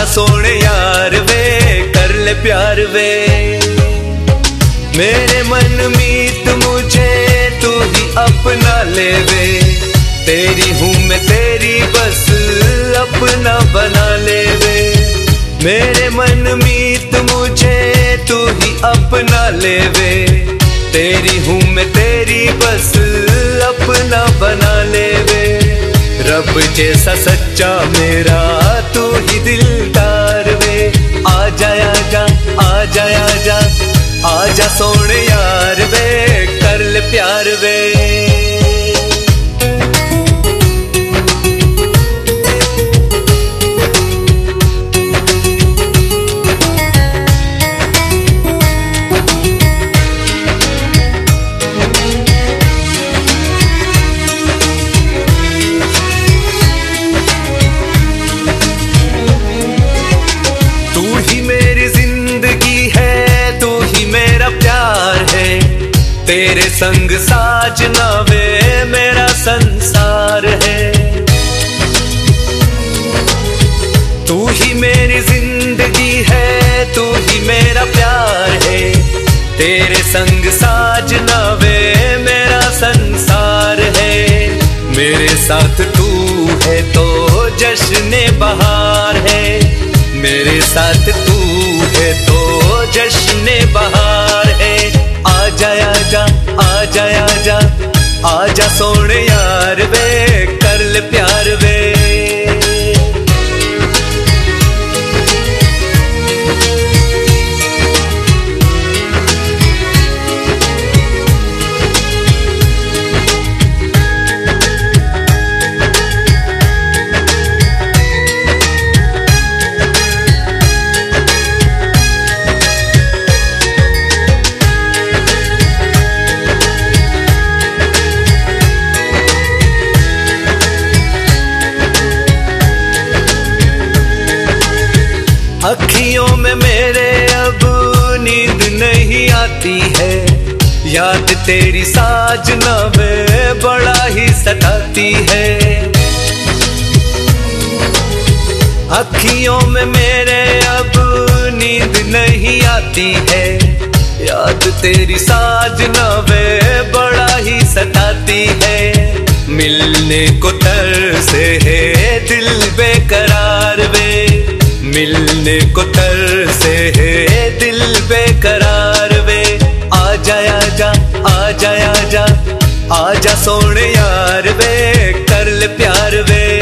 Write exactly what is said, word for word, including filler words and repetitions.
सोने यार वे, कर ले प्यार वे। मेरे मन मीत मुझे तू ही अपना ले वे, तेरी हूँ मैं तेरी बस अपना बना ले वे। मेरे मन मीत मुझे तू ही अपना ले वे, तेरी हूँ मैं तेरी बस अपना बना ले वे। रब जैसा सच्चा मेरा तू ही दिलदार वे, आजा आजा आजा आजा आजा सोने यार वे, कर ले प्यार वे। तेरे संग साजना वे मेरा संसार है, तू ही मेरी जिंदगी है, तू ही मेरा प्यार है। तेरे संग साजना वे मेरा संसार है, मेरे साथ तू है तो जश्न बहार है, मेरे साथ तू है तो जश्न बहार है। आजा आजा आजा आजा आजा सोने यार वे, कर ले प्यार वे। अखियों में मेरे अब नींद नहीं आती है, याद तेरी साजना वे बड़ा ही सताती है। अखियों में मेरे अब नींद नहीं आती है, याद तेरी साजना वे बड़ा ही सताती है। मिलने को तरसे है दिल बेकरार वे, मिलने को तरसे है दिल बेकरार वे। आजा आजा आजा आजा आजा सोने यार वे, कर ले प्यार वे।